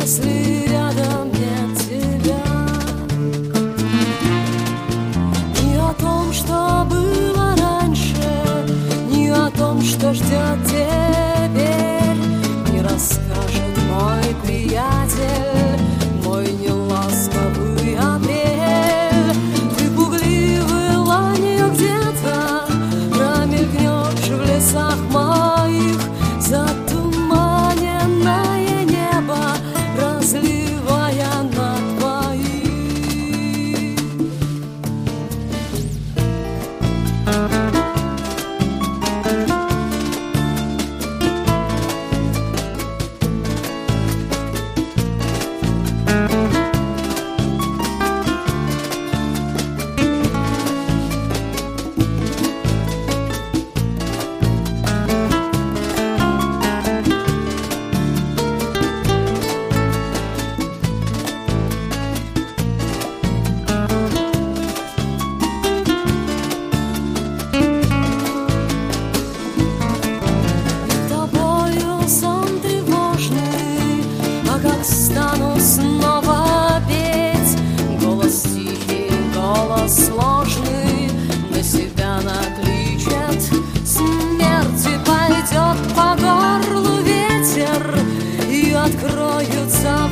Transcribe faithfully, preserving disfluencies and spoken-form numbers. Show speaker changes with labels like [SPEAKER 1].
[SPEAKER 1] если рядом нет тебя. Не о том, что было раньше, не о том, что ждет теперь, не расскажет мой приятель, мой неласковый апрель. Ты пугливый ланью где-то промелькнешь в лесах моих, затуманенное небо разливая на твоих. Как стану снова петь, голос тихий, голос сложный на себя накличет. Смерти пойдет по горлу ветер, и откроются